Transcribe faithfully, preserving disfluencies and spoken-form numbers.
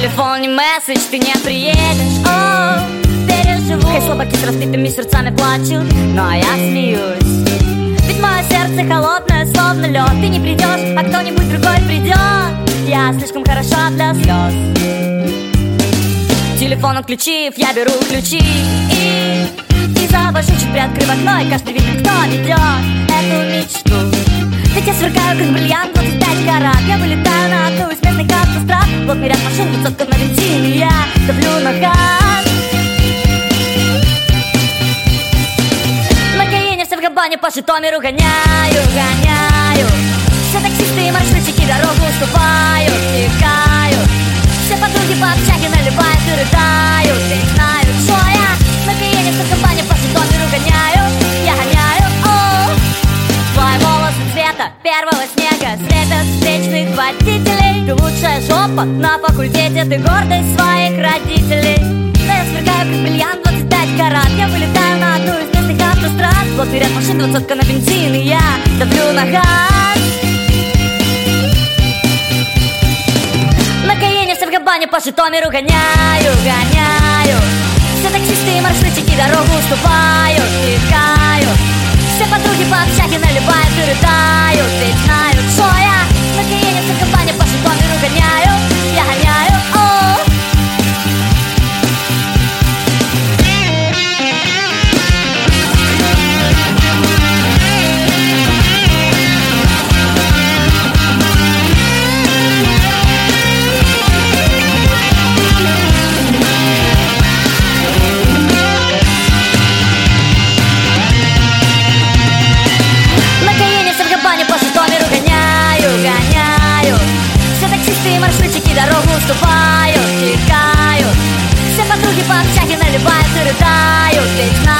телефон не месседж, ты не приедешь. О, переживу. Хай слабаки с разбитыми сердцами плачут, но я смеюсь. Ведь мое сердце холодное, словно лед. Ты не придешь, а кто-нибудь другой придет. Я слишком хороша для слез. Телефон отключив, я беру ключи и, и завожу, чуть приоткрыв окно, и каждый видит, кто ведет эту мечту. Ведь я сверкаю, как бриллиант, двадцать пять карат. Я вылетаю на одну из местных автострад. Плотный ряд машин, высотка на бензин, и я давлю на газ. На Каене все в Габане по Житомиру гоняю, гоняю. Все таксисты и маршрутчики дорогу уступают, текают. Все подруги по общаге наливают и рыдают. Ведь знают, что я на Каене все в Габане по Житомиру гоняю. Я гоняю, о, твои волосы цвета первого снега слепят встречных водителей. Ты лучшая жопа на факультете, ты гордость своих родителей. Да я сверкаю, как бриллиант, двадцать пять карат. Я вылетаю на одну из местных автострад. Плотный ряд машин, двадцатка на бензин, и я давлю на газ. На Каене все в Габане по Житомиру гоняю, гоняю. Все таксисты и маршрутчики дорогу уступают, текают. Все подруги по общаге наливают и рыдают. Ведь знают, что я на Каене все в Габане по Житомиру гоняю. Я гоняю, о. Маршрутчики дорогу уступают, текают. Все подруги по общаге наливают и рыдают. Ведь